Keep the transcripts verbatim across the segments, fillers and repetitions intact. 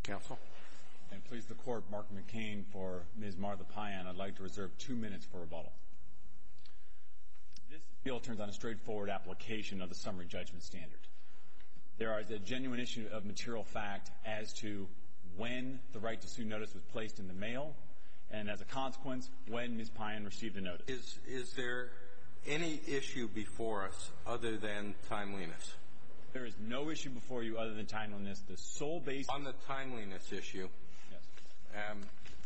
Counsel. And please the Court, Mark McCain for Miz Martha Payan. I'd like to reserve two minutes for rebuttal. This appeal turns on a straightforward application of the summary judgment standard. There is a genuine issue of material fact as to when the right to sue notice was placed in the mail, and as a consequence, when Miz Payan received the notice. Is, is there any issue before us other than timeliness? There is no issue before you other than timeliness. The sole basis... On the timeliness issue, yes. um,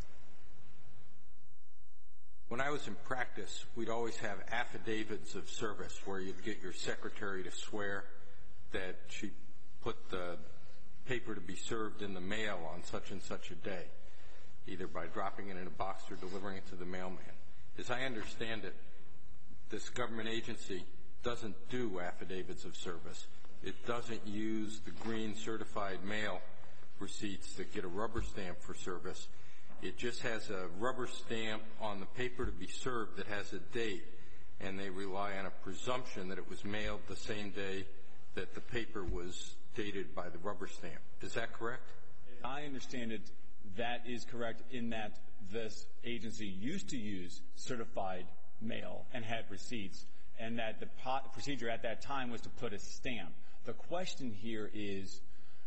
when I was in practice, we'd always have affidavits of service where you'd get your secretary to swear that she put the paper to be served in the mail on such and such a day, either by dropping it in a box or delivering it to the mailman. As I understand it, this government agency doesn't do affidavits of service. It doesn't use the green certified mail receipts that get a rubber stamp for service. It just has a rubber stamp on the paper to be served that has a date, and they rely on a presumption that it was mailed the same day that the paper was dated by the rubber stamp. Is that correct? I understand it. That is correct in that this agency used to use certified mail and had receipts, and that the procedure at that time was to put a stamp. The question here is,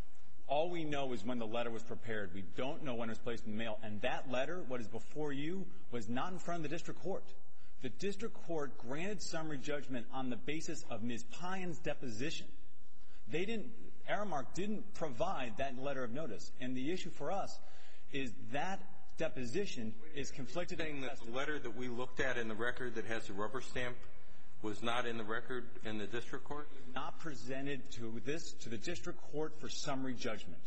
all we know is when the letter was prepared. We don't know when it was placed in the mail. And that letter, what is before you, was not in front of the district court. The district court granted summary judgment on the basis of Miz Payan's deposition. They didn't, Aramark didn't provide that letter of notice. And the issue for us is that deposition is conflicted. Saying that the letter that we looked at in the record that has a rubber stamp was not in the record in the district court? Not presented to this, to the district court for summary judgment.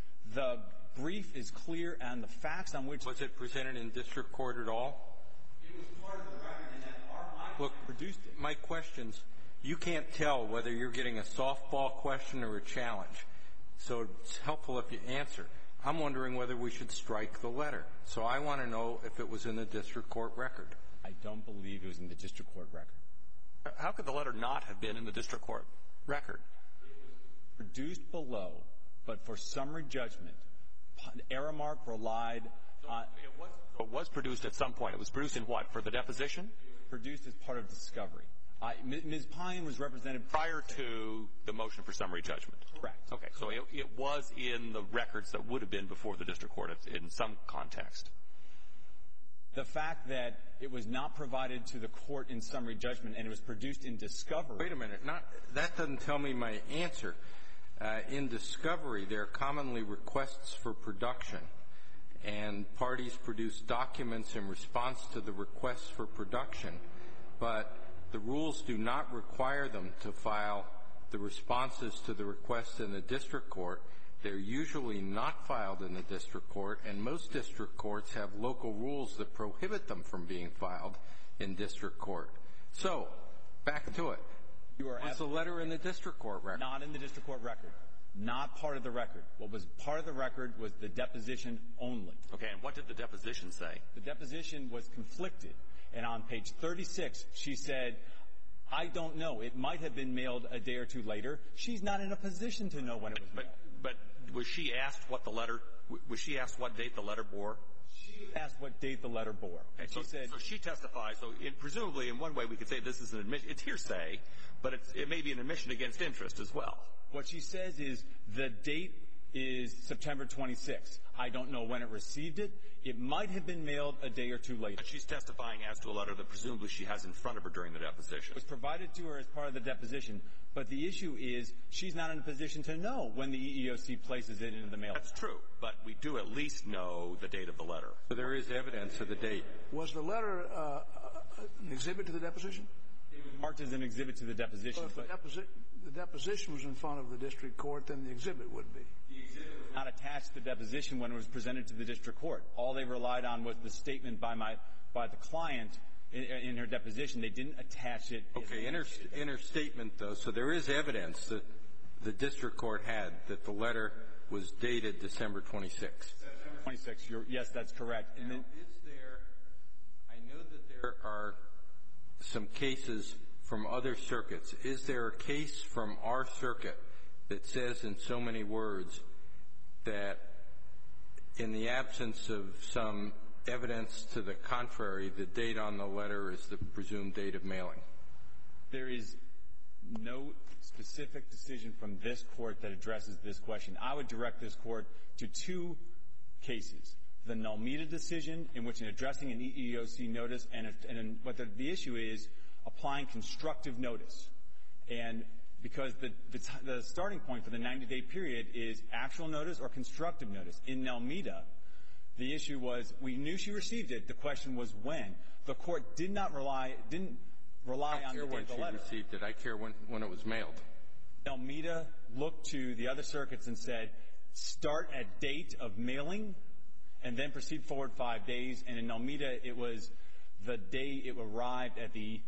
The brief is clear and the facts on which... Was it presented in district court at all? It was part of the record and that our Look, produced it. My questions, you can't tell whether you're getting a softball question or a challenge. So it's helpful if you answer. I'm wondering whether we should strike the letter. So I want to know if it was in the district court record. I don't believe it was in the district court record. How could the letter not have been in the district court record? It was produced below, but for summary judgment, Aramark relied on... It was, it was produced at some point. It was produced in what? For the deposition? It was produced as part of discovery. Uh, Miz Payan was represented... Prior to the motion for summary judgment? Correct. Okay, so it, it was in the records that would have been before the district court in some context. The fact that it was not provided to the court in summary judgment and it was produced in discovery... Wait a minute. Not, that doesn't tell me my answer. Uh, in discovery, there are commonly requests for production, and parties produce documents in response to the requests for production, but the rules do not require them to file the responses to the requests in the district court. They're usually not filed in the district court, and most district courts have local rules that prohibit them from being filed in district court. So, back to it. You are was the letter in the district court record? Not in the district court record. Not part of the record. What was part of the record was the deposition only. Okay, and what did the deposition say? The deposition was conflicted, and on page thirty-six, she said, I don't know. It might have been mailed a day or two later. She's not in a position to know when it was mailed. But, but was she asked what the letter, was she asked what date the letter bore? She was asked what date the letter bore. Okay, so, she said, so she testifies. So it, presumably, in one way, we could say this is an admission. It's hearsay, but it's, it may be an admission against interest as well. What she says is the date is September twenty-sixth. I don't know when it received it. It might have been mailed a day or two later. But she's testifying as to a letter that presumably she has in front of her during the deposition. It was provided to her as part of the deposition, but the issue is she's not in a position to know when the E E O C places it into the mail. That's true, but we do at least know the date of the letter. So there is evidence of the date. Was the letter uh, an exhibit to the deposition? It was marked as an exhibit to the deposition. Well, if but the, deposi- the deposition was in front of the district court, then the exhibit would be. The exhibit was not attached to the deposition when it was presented to the district court. All they relied on was the statement by my by the client in, in her deposition. They didn't attach it. Okay, in her, in her statement, though, so there is evidence that the district court had that the letter was dated December twenty-sixth. December twenty-sixth. You're, yes, that's correct. And now, then, is there, I know that there are some cases from other circuits. Is there a case from our circuit that says in so many words that in the absence of some evidence to the contrary, the date on the letter is the presumed date of mailing? There is no specific decision from this Court that addresses this question. I would direct this Court to two cases. The Nalmeda decision, in which in addressing an E E O C notice, and, and what the, the issue is, applying constructive notice. And because the, the, the starting point for the ninety-day period is actual notice or constructive notice. In Nalmeda, the issue was we knew she received it. The question was when. The Court did not rely, didn't rely on the date of the letter. I care when she received it. I care when, when it was mailed. Nalmeda looked to the other circuits and said, start at date of mailing and then proceed forward five days. And in Nalmeda, it was the day it arrived at the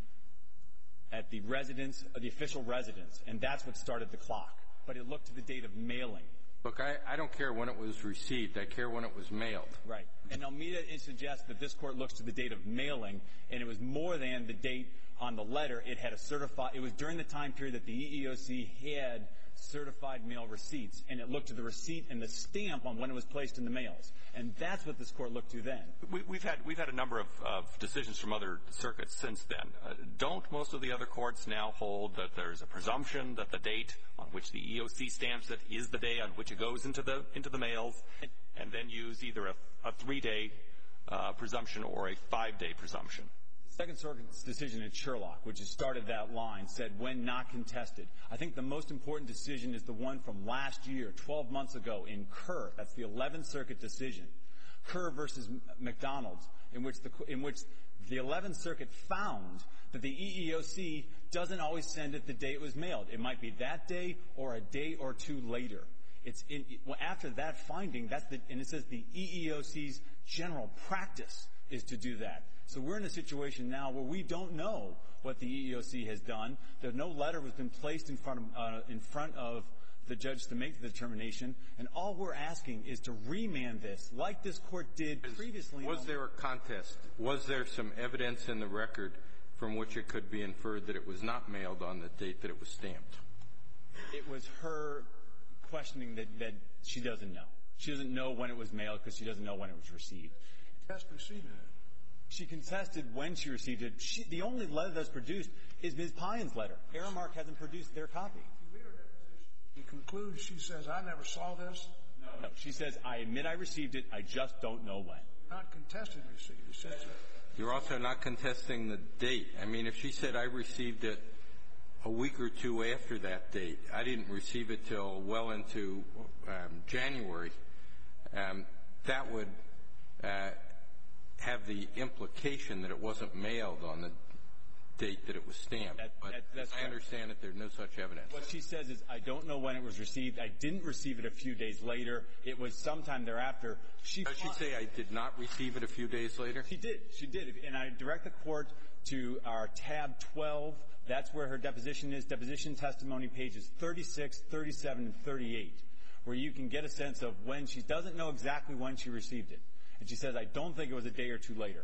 at the residence, the official residence, and that's what started the clock. But it looked to the date of mailing. Look, I, I don't care when it was received. I care when it was mailed. Right. And Nalmeda, it suggests that this Court looks to the date of mailing, and it was more than the date on the letter. It had a certified, it was during the time period that the E E O C had certified mail receipts, and it looked to the receipt and the stamp on when it was placed in the mails. And that's what this Court looked to then. We, we've had we've had a number of, of decisions from other circuits since then. Uh, don't most of the other courts now hold that there's a presumption that the date on which the E E O C stamps it is the day on which it goes into the into the mails, and then use either a, a three-day uh, presumption or a five-day presumption? The Second Circuit's decision in Sherlock, which has started that line, said when not contested. I think the most important decision is the one from last year, twelve months ago, in Kerr. That's the eleventh Circuit decision. Kerr versus McDonald's, in which the, in which the eleventh Circuit found that the E E O C doesn't always send it the day it was mailed. It might be that day or a day or two later. It's in, well, after that finding, that's the, and it says the E E O C's general practice is to do that. So we're in a situation now where we don't know what the E E O C has done. There's no letter has been placed in front of, uh, in front of the judge to make the determination, and all we're asking is to remand this, like this Court did previously. Was there a contest? Was there some evidence in the record from which it could be inferred that it was not mailed on the date that it was stamped? It was her questioning that, that she doesn't know. She doesn't know when it was mailed because she doesn't know when it was received. Test received it. She contested when she received it. She, the only letter that's produced is Miz Pyen's letter. Aramark hasn't produced their copy. He concludes, she says, I never saw this. No, no. She says, I admit I received it. I just don't know when. Not contested receipt. It says so. You're also not contesting the date. I mean, if she said I received it a week or two after that date, I didn't receive it till well into um, January, um, that would uh, have the implication that it wasn't mailed on the date that it was stamped. That, but that, that's I understand that there's no such evidence. What she says is, I don't know when it was received. I didn't receive it a few days later. It was sometime thereafter. She Does she say I did not receive it a few days later? She did. She did. And I direct the Court to our tab twelve. That's where her deposition is. Deposition testimony pages thirty-six, thirty-seven, and thirty-eight, where you can get a sense of when she doesn't know exactly when she received it. And she says, I don't think it was a day or two later.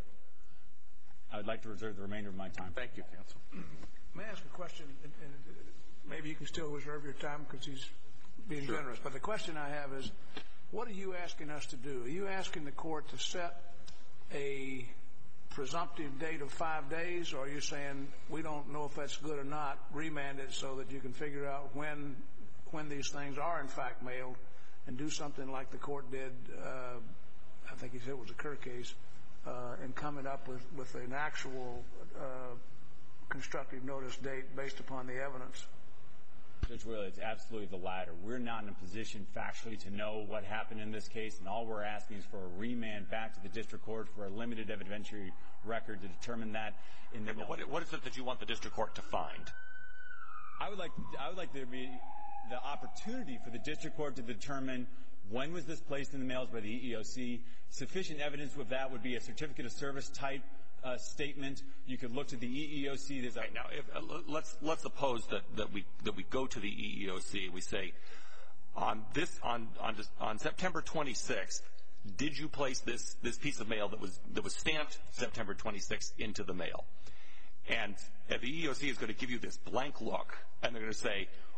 I would like to reserve the remainder of my time. Thank you, counsel. May I ask a question? And, and maybe you can still reserve your time because he's being sure. generous. But the question I have is, what are you asking us to do? Are you asking the Court to set a presumptive date of five days, or are you saying we don't know if that's good or not, remand it so that you can figure out when when these things are in fact mailed, and do something like the Court did, uh, I think he said it was a Kerr case, uh, and coming up with, with an actual uh, constructive notice date based upon the evidence? Judge Whaley, it's absolutely the latter. We're not in a position factually to know what happened in this case, and all we're asking is for a remand back to the district court for a limited evidentiary record to determine that. In the what, what is it that you want the district court to find? I would like I would like there to be the opportunity for the district court to determine when was this placed in the mails by the E E O C. Sufficient evidence of that would be a certificate of service type Uh, statement. You could look to the E E O C. There's a right, now, if, uh, let's let's suppose that, that we that we go to the E E O C. We say, on this on on on September twenty-sixth, did you place this this piece of mail that was that was stamped September twenty-sixth into the mail? And the E E O C is going to give you this blank look, and they're going to say,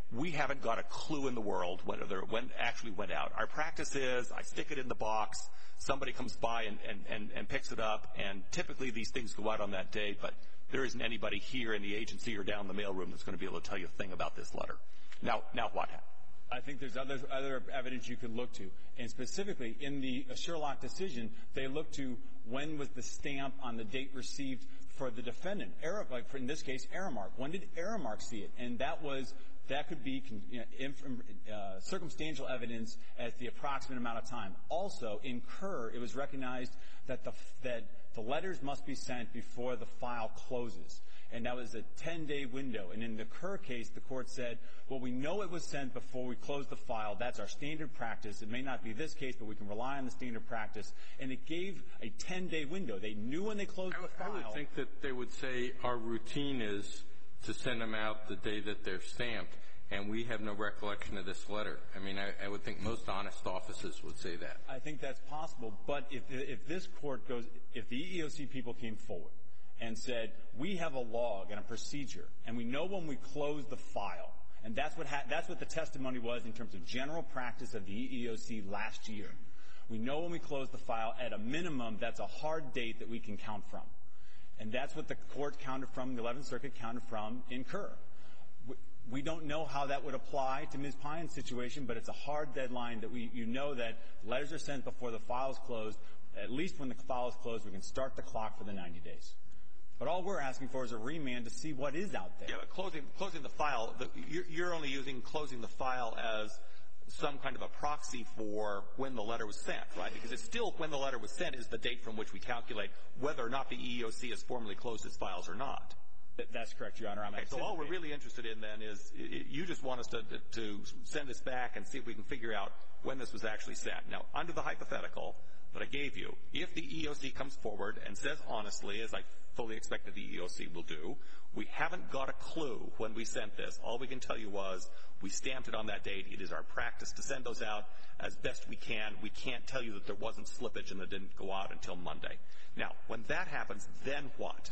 we haven't got a clue in the world whether it went, actually went out. Our practice is I stick it in the box, somebody comes by and, and, and, and picks it up, and typically these things go out on that day, but there isn't anybody here in the agency or down in the mailroom that's going to be able to tell you a thing about this letter. Now, now what happened? I think there's other, other evidence you could look to. And specifically, in the Sherlock decision, they look to when was the stamp on the date received for the defendant. Ara, like for, in this case, Aramark. When did Aramark see it? And that was, that could be you know, inf, uh, circumstantial evidence at the approximate amount of time. Also, in Kerr, it was recognized that the, that the letters must be sent before the file closes. And that was a ten-day window. And in the Kerr case, the court said, well, we know it was sent before we closed the file. That's our standard practice. It may not be this case, but we can rely on the standard practice. And it gave a ten-day window. They knew when they closed I, the file. I would think that they would say our routine is to send them out the day that they're stamped, and we have no recollection of this letter. I mean, I, I would think most honest offices would say that. I think that's possible. But if, if this court goes, if the E E O C people came forward and said, we have a log and a procedure, and we know when we close the file, and that's what ha- that's what the testimony was in terms of general practice of the E E O C last year. We know when we close the file, at a minimum, that's a hard date that we can count from. And that's what the court counted from, the eleventh Circuit counted from in Kerr. We, we don't know how that would apply to Miz Pine's situation, but it's a hard deadline that we, you know that letters are sent before the file is closed. At least when the file is closed, we can start the clock for the ninety days. But all we're asking for is a remand to see what is out there. Yeah, but closing, closing the file, the, you're, you're only using closing the file as some kind of a proxy for when the letter was sent, right? Because it's still when the letter was sent is the date from which we calculate whether or not the E E O C has formally closed its files or not. Th- that's correct, Your Honor. I'm okay, so all we're really interested in then is it, it, you just want us to, to send this back and see if we can figure out when this was actually sent. Now, under the hypothetical that I gave you, if the E E O C comes forward and says honestly, as I fully expect that the E E O C will do, we haven't got a clue when we sent this. All we can tell you was we stamped it on that date. It is our practice to send those out as best we can. We can't tell you that there wasn't slippage and that didn't go out until Monday. Now, when that happens, then what?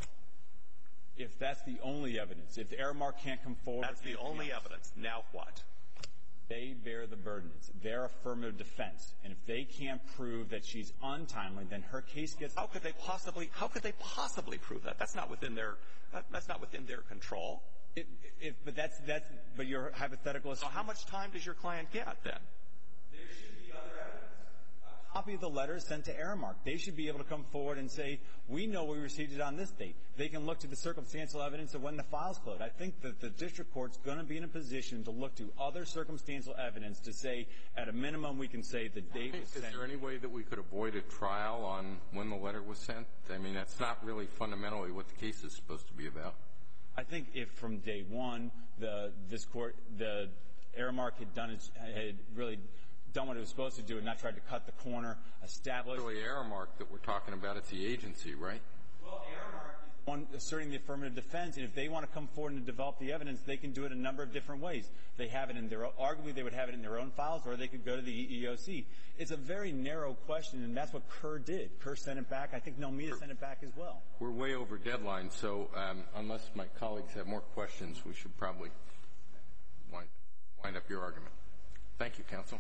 If that's the only evidence, if the Aramark can't come forward. That's the only else, evidence. Now what? They bear the burden. It's their affirmative defense. And if they can't prove that she's untimely, then her case gets... How could they possibly, how could they possibly prove that? That's not within their, that, that's not within their control. It, it, but that's, that's, but your hypothetical is... So how much time does your client get then? There should be other evidence. A copy of the letter is sent to Aramark. They should be able to come forward and say, we know we received it on this date. They can look to the circumstantial evidence of when the file's closed. I think that the district court's going to be in a position to look to other circumstantial evidence to say, at a minimum, we can say the date was sent. Is there any way that we could avoid a trial on when the letter was sent? I mean, that's not really fundamentally what the case is supposed to be about. I think if from day one, the this court, the Aramark had done its, had really done what it was supposed to do and not tried to cut the corner, establish... It's really Aramark that we're talking about. It's the agency, right? Well, Aramark is the one asserting the affirmative defense, and if they want to come forward and develop the evidence, they can do it a number of different ways. They have it in their, arguably they would have it in their own files, or they could go to the E E O C. It's a very narrow question, and that's what Kerr did. Kerr sent it back. I think Nomita sent it back as well. We're way over deadline, so um, unless my colleagues have more questions, we should probably wind, wind up your argument. Thank you, counsel.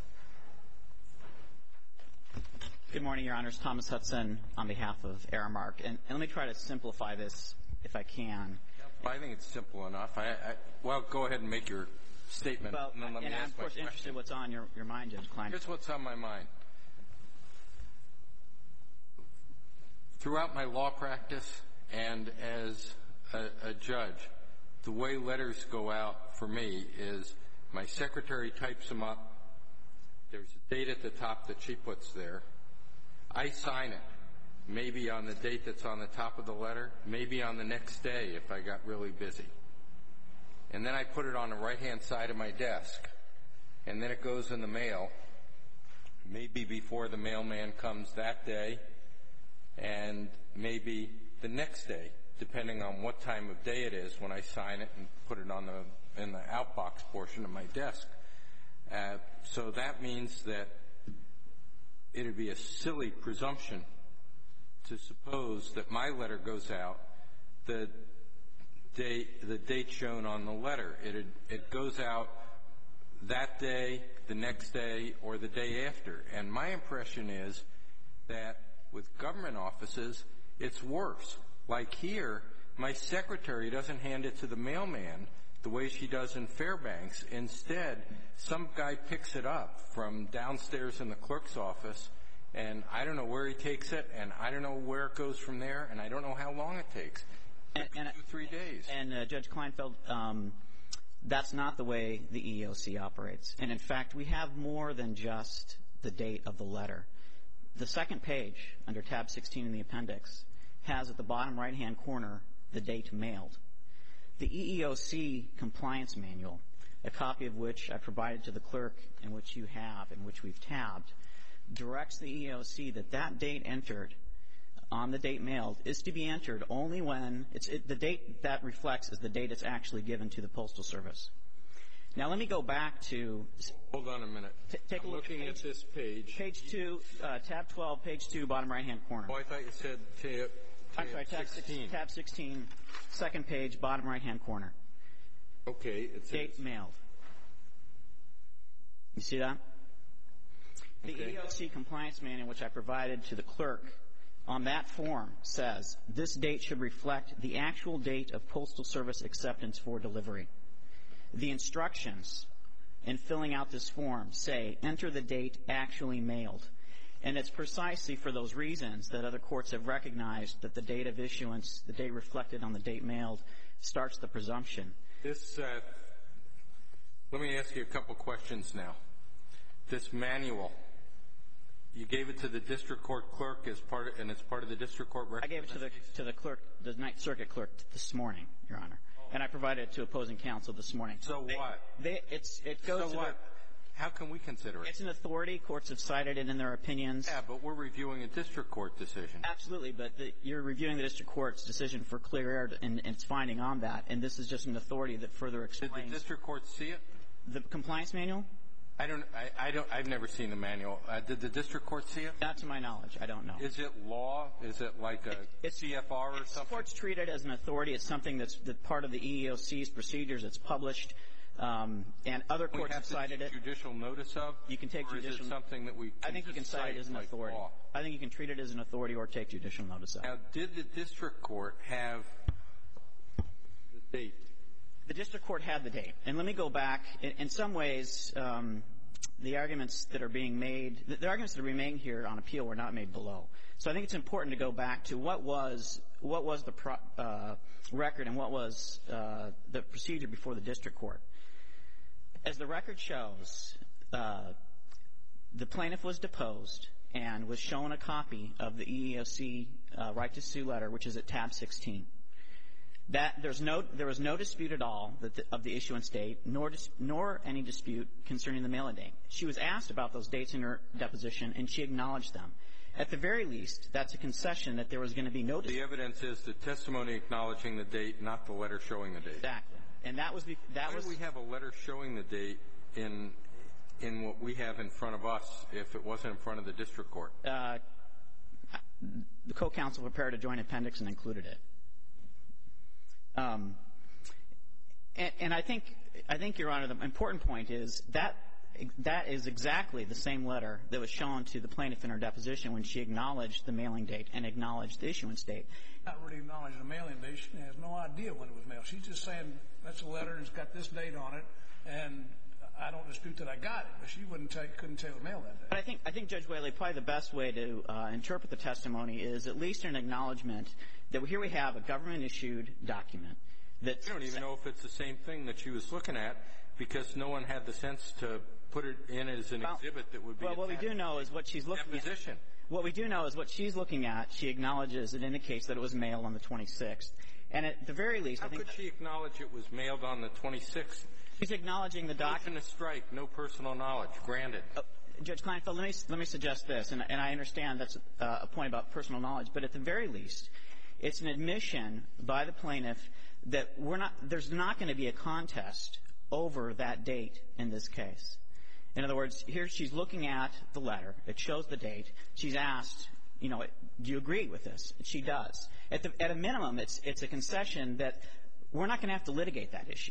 Good morning, Your Honors. Thomas Hudson on behalf of Aramark. And, and let me try to simplify this if I can. I think it's simple enough. I, I, well, go ahead and make your statement. Well, and then let and me I'm, ask of course, my interested in what's on your, your mind, Judge Klein. Here's what's on my mind. Throughout my law practice and as a, a judge, the way letters go out for me is my secretary types them up. There's a date at the top that she puts there. I sign it, maybe on the date that's on the top of the letter, maybe on the next day if I got really busy. And then I put it on the right-hand side of my desk, and then it goes in the mail, maybe before the mailman comes that day, and maybe the next day, depending on what time of day it is when I sign it and put it on the in the outbox portion of my desk. Uh, so that means that it would be a silly presumption to suppose that my letter goes out the date, the date shown on the letter. It, it goes out that day, the next day, or the day after. And my impression is that with government offices, it's worse. Like here, my secretary doesn't hand it to the mailman the way she does in Fairbanks. Instead, some guy picks it up from downstairs in the clerk's office, and I don't know where he takes it, and I don't know where it goes from there, and I don't know how long it takes. And, and, two, three days. And uh, Judge Kleinfeld, um, that's not the way the E E O C operates. And in fact, we have more than just the date of the letter. The second page, under tab sixteen in the appendix, has at the bottom right-hand corner the date mailed. The E E O C compliance manual, a copy of which I provided to the clerk and which you have and which we've tabbed, directs the E E O C that that date entered on the date mailed is to be entered only when it's it, the date that reflects is the date it's actually given to the Postal Service. Now, let me go back to... Hold on a minute. T- take I'm a look looking page, at this page. Page two, uh, tab twelve, page two, bottom right-hand corner. Oh, I thought you said tab, tab I'm sorry, tab sixteen. tab sixteen, second page, bottom right-hand corner. Okay, it says... Date mailed. You see that? The Okay. E E O C compliance manual, which I provided to the clerk, on that form says, this date should reflect the actual date of Postal Service acceptance for delivery. The instructions in filling out this form say, enter the date actually mailed. And it's precisely for those reasons that other courts have recognized that the date of issuance, the date reflected on the date mailed, starts the presumption. This, uh, let me ask you a couple questions now. This manual, you gave it to the district court clerk as part of, and it's part of the district court record? I gave it to the to the clerk, the Ninth Circuit clerk, this morning, Your Honor, oh. and I provided it to opposing counsel this morning. So they, what? They, it's it goes so to what? The, How can we consider it? It's an authority. Courts have cited it in their opinions. Yeah, but we're reviewing a district court decision. Absolutely, but the, you're reviewing the district court's decision for clear error and, and its finding on that, and this is just an authority that further explains. Did the district court see it? The compliance manual? I don't. I, I don't. I've never seen the manual. Uh, did the district court see it? Not to my knowledge. I don't know. Is it law? Is it like a it, it's, C F R or it's, something? Courts treat it as an authority. It's something that's that part of the E E O C's procedures. It's published, um, and other courts have, have cited to take it. Judicial notice of. You can take or judicial. Is it something that we? Can I think you can cite it as an like authority. Law? I think you can treat it as an authority or take judicial notice of. Now, did the district court have the date? The district court had the date, and let me go back. In, in some ways, um, the arguments that are being made, the, the arguments that are being made here on appeal were not made below. So I think it's important to go back to what was what was the pro, uh, record and what was uh, the procedure before the district court. As the record shows, uh, the plaintiff was deposed and was shown a copy of the E E O C uh, right to sue letter, which is at tab sixteen. That there's no there was no dispute at all that the, of the issuance date, nor dis, nor any dispute concerning the mailing date. She was asked about those dates in her deposition, and she acknowledged them. At the very least, that's a concession that there was going to be no dispute. The evidence is the testimony acknowledging the date, not the letter showing the date. Exactly, and that was be, that Why was. do we have a letter showing the date in in what we have in front of us if it wasn't in front of the district court? Uh, the co-counsel prepared a joint appendix and included it. Um, and, and I think, I think, Your Honor, the important point is that that is exactly the same letter that was shown to the plaintiff in her deposition when she acknowledged the mailing date and acknowledged the issuance date. Not really acknowledging the mailing date. She has no idea when it was mailed. She's just saying that's a letter and it's got this date on it, and I don't dispute that I got it, but she wouldn't tell, couldn't tell the mail that day. But I think, I think, Judge Whaley, probably the best way to uh, interpret the testimony is at least an acknowledgement that here we have a government-issued document that We don't even know if it's the same thing that she was looking at because no one had the sense to put it in as an well, exhibit that would be Well, what we do know is what she's looking deposition. at. What we do know is what she's looking at, she acknowledges it indicates that it was mailed on the twenty-sixth. And at the very least, How I think could she acknowledge it was mailed on the twenty-sixth? she's acknowledging the document. Motion to strike, no personal knowledge. Granted. Uh, Judge Kleinfeld, let me, let me suggest this, and, and I understand that's uh, a point about personal knowledge, but at the very least, it's an admission by the plaintiff that we're not, there's not going to be a contest over that date in this case. In other words, here she's looking at the letter. It shows the date. She's asked, you know, do you agree with this? She does. At, the, at a minimum, it's, it's a concession that we're not going to have to litigate that issue.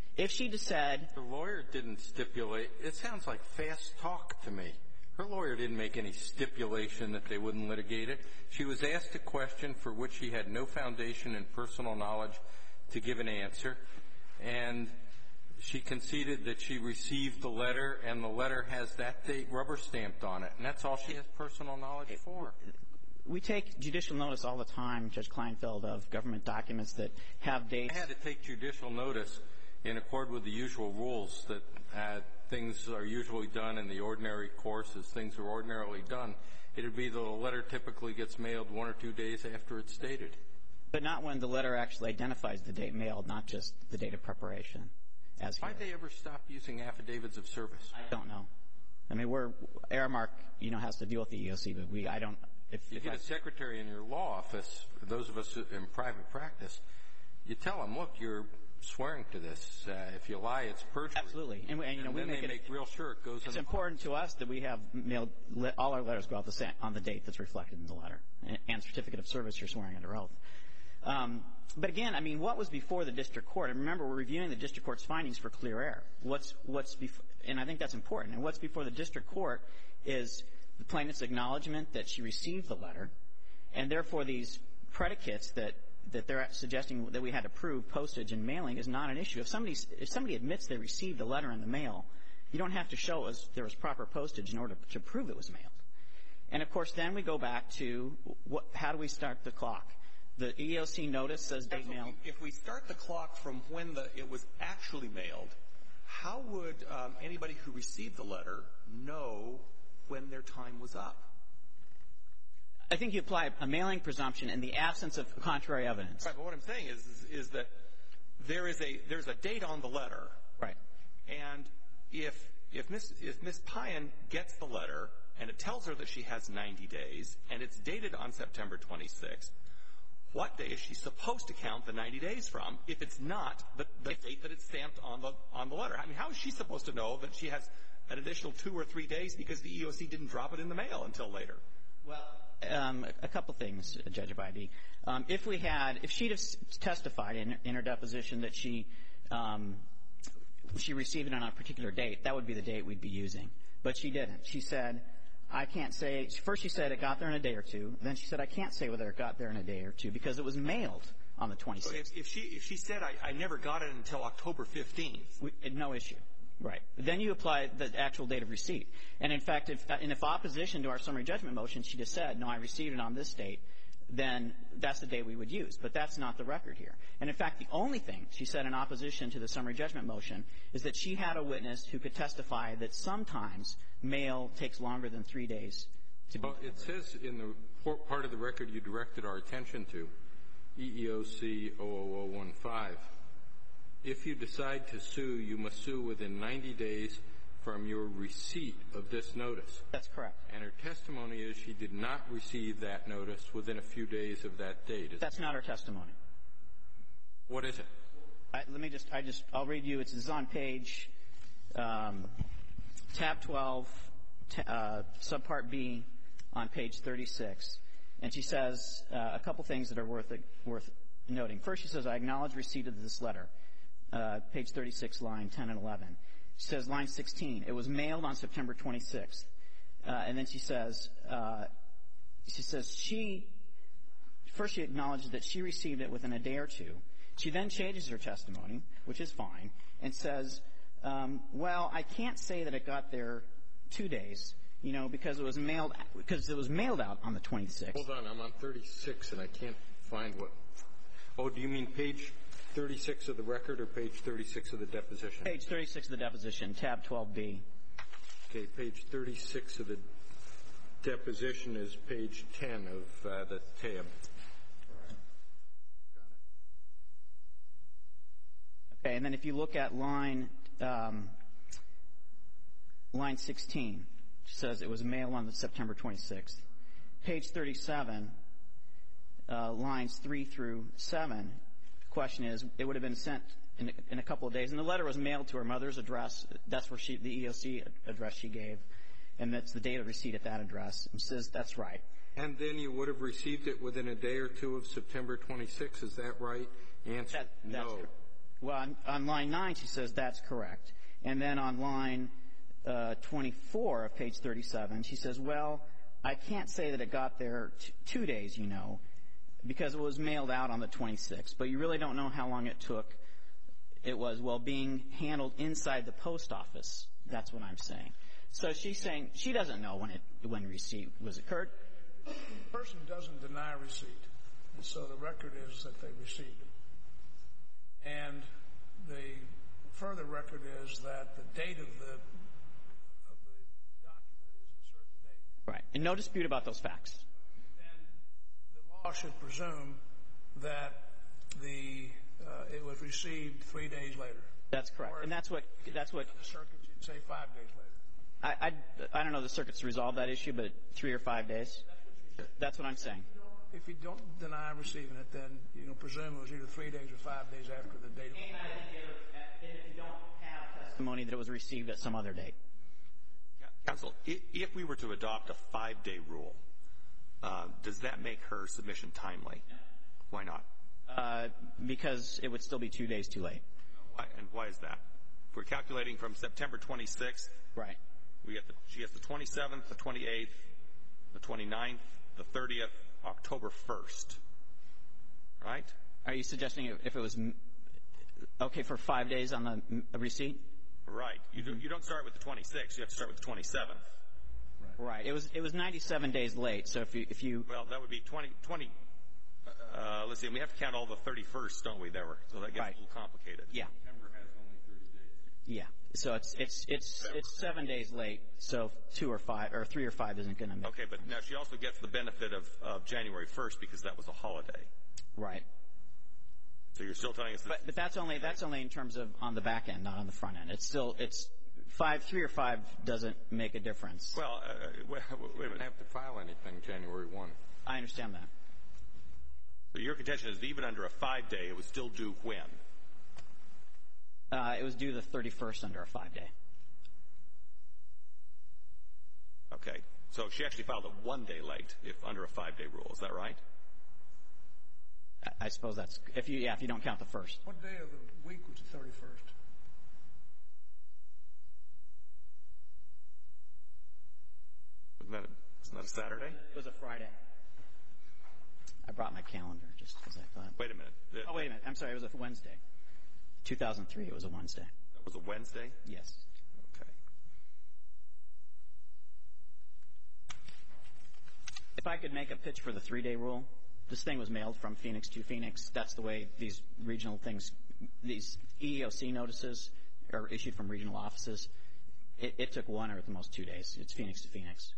If she just said the lawyer didn't stipulate, it sounds like fast talk to me. Her lawyer didn't make any stipulation that they wouldn't litigate it. She was asked a question for which she had no foundation in personal knowledge to give an answer, and she conceded that she received the letter, and the letter has that date rubber stamped on it, and that's all she has personal knowledge for. We take judicial notice all the time, Judge Kleinfeld, of government documents that have dates. I had to take judicial notice in accord with the usual rules that uh, things are usually done in the ordinary course as things are ordinarily done. It would be that a letter typically gets mailed one or two days after it's dated. But not when the letter actually identifies the date mailed, not just the date of preparation. As Why'd they ever stop using affidavits of service? I don't know. I mean, we're Aramark, you know, has to deal with the E E O C, but we, I don't. If, you if get I, a secretary in your law office, for those of us in private practice, you tell them, look, you're swearing to this. Uh, if you lie, it's perjury. Absolutely. And, and you know, and we then make they it, make real sure it goes it's in the important to us that we have mailed, let, all our letters go out the same, on the date that's reflected in the letter, and, and certificate of service you're swearing under oath. Um, but again, I mean, what was before the district court? And remember, we're reviewing the district court's findings for clear error. What's, what's before, and I think that's important. And what's before the district court is the plaintiff's acknowledgement that she received the letter, and therefore these predicates that, that they're suggesting that we had to prove, postage and mailing, is not an issue. If somebody, if somebody admits they received a letter in the mail, you don't have to show us there was proper postage in order to prove it was mailed. And of course, then we go back to what, how do we start the clock? The E E O C notice says date mailed. If we start the clock from when the, it was actually mailed, how would um, anybody who received the letter know when their time was up? I think you apply a mailing presumption in the absence of contrary evidence. Right, but what I'm saying is, is, is that there is a there's a date on the letter. Right. And if if Miss if Miss Pyan gets the letter and it tells her that she has ninety days and it's dated on September twenty-sixth, what day is she supposed to count the ninety days from if it's not the, the date that it's stamped on the on the letter? I mean, how is she supposed to know that she has an additional two or three days because the E E O C didn't drop it in the mail until later? Well, um, a couple things, Judge Abidi. Um, if we had, if she'd have testified in, in her deposition that she um, she received it on a particular date, that would be the date we'd be using. But she didn't. She said, I can't say, first she said it got there in a day or two. Then she said, I can't say whether it got there in a day or two because it was mailed on the twenty-sixth. So if, if she if she said, I, I never got it until October fifteenth. We, no issue. Right. Then you apply the actual date of receipt. And in fact, if, and if opposition to our summary judgment motion, she just said, no, I received it on this date, then that's the day we would use. But that's not the record here. And in fact, the only thing she said in opposition to the summary judgment motion is that she had a witness who could testify that sometimes mail takes longer than three days to be delivered. Well, it says in the part of the record you directed our attention to, E E O C zero zero zero one five, if you decide to sue, you must sue within ninety days from your receipt of this notice. That's correct. And her testimony is she did not receive that notice within a few days of that date. Is That's not her testimony. What is it? I, let me just, I just, I'll read you. It's, it's on page, um, tab twelve, t- uh, subpart B on page thirty-six. And she says uh, a couple things that are worth, worth noting. First, she says, I acknowledge receipt of this letter. Uh, page thirty-six, line ten and eleven. She says, line sixteen, it was mailed on September twenty-sixth. Uh, and then she says, uh, she says she, first she acknowledges that she received it within a day or two. She then changes her testimony, which is fine, and says, um, well, I can't say that it got there two days, you know, because it was mailed, because it was mailed out on the twenty-sixth. Hold on, I'm on thirty-six and I can't find what, oh, do you mean page thirty-six of the record or page thirty-six of the deposition? Page thirty-six of the deposition, tab twelve B. Okay, page thirty-six of the deposition is page ten of uh, the tab. Okay, and then if you look at line um, line sixteen, it says it was mailed on the September twenty-sixth. Page thirty-seven, uh, lines three through seven. Question is, it would have been sent in a, in a couple of days, and the letter was mailed to her mother's address. That's where she, the E E O C address she gave, and that's the date of receipt at that address. And she says that's right. And then you would have received it within a day or two of September twenty-sixth. Is that right? Answer: That, that's no. correct. Well, on, on line nine, she says that's correct. And then on line uh, twenty-four of page thirty-seven, she says, well, I can't say that it got there t- two days, you know, because it was mailed out on the twenty-sixth. But you really don't know how long it took. It was, well, being handled inside the post office. That's what I'm saying. So she's saying she doesn't know when it when receipt was occurred. The person doesn't deny receipt. And so the record is that they received it. And the further record is that the date of the, of the document is a certain date. Right. And no dispute about those facts. Then the law should presume that the uh, it was received three days later. That's correct. Or and that's what that's what the circuit should say five days later. I, I, I don't know the circuit's resolved that issue, but three or five days. That's what I'm saying. If you don't deny receiving it, then you know presume it was either three days or five days after the date. And if you don't have testimony that it was received at some other date. Counsel, if we were to adopt a five-day rule, uh, does that make her submission timely? No. Why not? Uh, because it would still be two days too late. Why, and why is that? If we're calculating from September twenty-sixth, right? We get the, she has the twenty-seventh, the twenty-eighth, the twenty-ninth, the thirtieth, October first. Right? Are you suggesting if it was okay for five days on the m- receipt? Right. You, do, you don't start with the twenty-sixth. You have to start with the twenty-seventh. Right. Right. It was it was ninety-seven days late. So if you if you well, that would be twenty. twenty uh, let's see. We have to count all the thirty-first, don't we? There, so that gets right. a little complicated. Yeah. September has only thirty days. Yeah. So it's it's it's it's seven days late. So two or five or three or five isn't going to make. Okay, but now she also gets the benefit of, of January first because that was a holiday. Right. So you're still telling us that. But, but that's only that's only in terms of on the back end, not on the front end. It's still it's five three or five doesn't make a difference. Well, uh, wait, wait a We minute. don't have to file anything January first. I understand that. So your contention is that even under a five day, it was still due when? Uh, it was due the thirty-first under a five day. Okay. So she actually filed it one day late, if under a five-day rule. Is that right? I, I suppose that's if you yeah if you don't count the first. What day of the week was the thirty-first? Isn't that a, isn't that a Saturday? It was a Friday. I brought my calendar just because I thought. Wait a minute. That, Oh wait a minute. I'm sorry. It was a Wednesday. two thousand three. It was a Wednesday. that was a Wednesday? Yes. Okay. If I could make a pitch for the three-day rule, this thing was mailed from Phoenix to Phoenix. That's the way these regional things, these E E O C notices are issued from regional offices. It, it took one or at the most two days. It's Phoenix to Phoenix.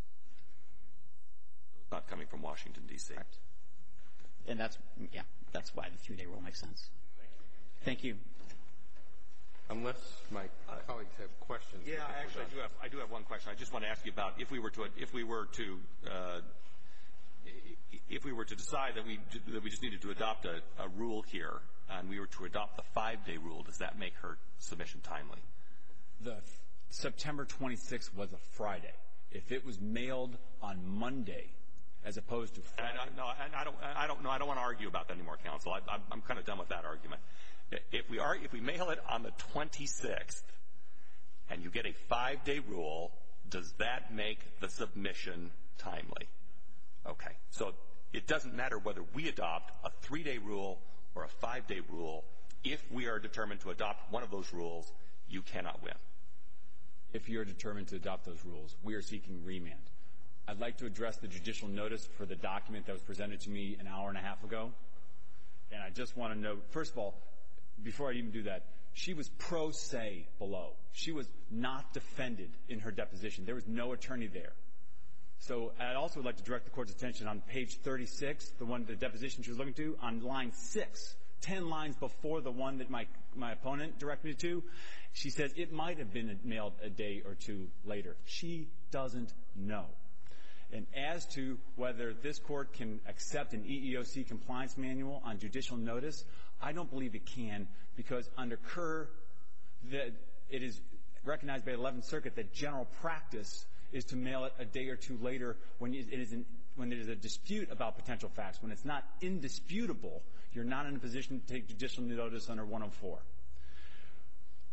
Not coming from Washington, D C Correct. And that's, yeah, that's why the three-day rule makes sense. Thank you. Unless my colleagues have questions. Yeah, actually, I do have. I do have one question. I just want to ask you about if we were to if we were to uh, if we were to decide that we that we just needed to adopt a, a rule here, and we were to adopt the five-day rule. Does that make her submission timely? The September twenty-sixth was a Friday. If it was mailed on Monday, as opposed to Friday, And I, no, and I don't. I don't know. I don't want to argue about that anymore, counsel. I, I'm, I'm kind of done with that argument. If we are, if we mail it on the twenty-sixth, and you get a five-day rule, does that make the submission timely? Okay. So it doesn't matter whether we adopt a three-day rule or a five-day rule. If we are determined to adopt one of those rules, you cannot win. if you're determined to adopt those rules, we are seeking remand. I'd like to address the judicial notice for the document that was presented to me an hour and a half ago. And I just want to note, first of all, before I even do that, she was pro se below. She was not defended in her deposition. There was no attorney there. So I'd also like to direct the Court's attention on page thirty-six, the one, the deposition she was looking to, on line six, ten lines before the one that my, my opponent directed me to. She says it might have been mailed a day or two later. She doesn't know. And as to whether this Court can accept an E E O C compliance manual on judicial notice, I don't believe it can, because under Kerr, the, it is recognized by the eleventh Circuit that general practice is to mail it a day or two later when it is in, when there is a dispute about potential facts. When it's not indisputable, you're not in a position to take judicial notice under one oh four.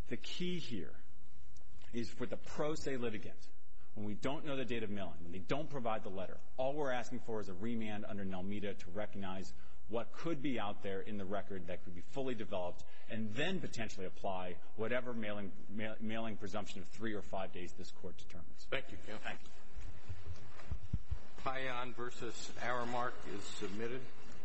The key here is for the pro se litigant, when we don't know the date of mailing, when they don't provide the letter, all we're asking for is a remand under Nelmeda to recognize what could be out there in the record that could be fully developed, and then potentially apply whatever mailing, mail, mailing presumption of three or five days this court determines. Thank you, Counsel. Thank you. Payan versus Aramark is submitted.